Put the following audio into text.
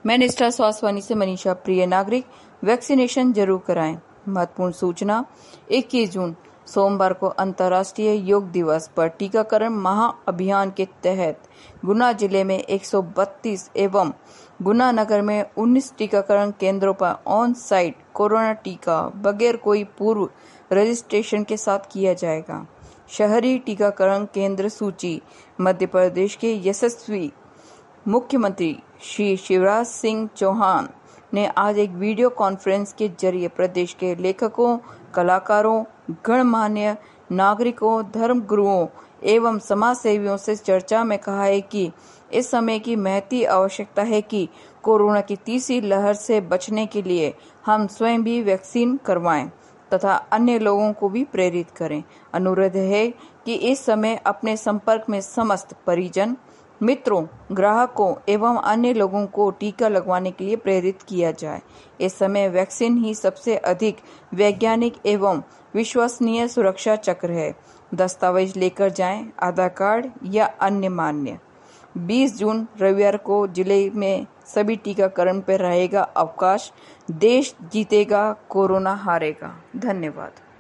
मैं निष्ठा स्वास्थ्य वाणी से मनीषा। प्रिय नागरिक, वैक्सीनेशन जरूर कराएं। महत्वपूर्ण सूचना, 21 जून सोमवार को अंतर्राष्ट्रीय योग दिवस पर टीकाकरण महाअभियान के तहत गुना जिले में 132 एवं गुना नगर में 19 टीकाकरण केंद्रों पर ऑन साइट कोरोना टीका बगैर कोई पूर्व रजिस्ट्रेशन के साथ किया जाएगा। शहरी टीकाकरण केंद्र सूची। मध्य प्रदेश के यशस्वी मुख्यमंत्री श्री शिवराज सिंह चौहान ने आज एक वीडियो कॉन्फ्रेंस के जरिए प्रदेश के लेखकों, कलाकारों, गणमान्य नागरिकों, धर्मगुरुओं एवं समाज सेवियों से चर्चा में कहा है कि इस समय की महती आवश्यकता है कि कोरोना की तीसरी लहर से बचने के लिए हम स्वयं भी वैक्सीन करवाएं तथा अन्य लोगों को भी प्रेरित करें। अनुरोध है कि इस समय अपने संपर्क में समस्त परिजन, मित्रों, ग्राहकों एवं अन्य लोगों को टीका लगवाने के लिए प्रेरित किया जाए। इस समय वैक्सीन ही सबसे अधिक वैज्ञानिक एवं विश्वसनीय सुरक्षा चक्र है। दस्तावेज लेकर जाएं, आधार कार्ड या अन्य मान्य। 20 जून रविवार को जिले में सभी टीकाकरण पर रहेगा अवकाश। देश जीतेगा, कोरोना हारेगा। धन्यवाद।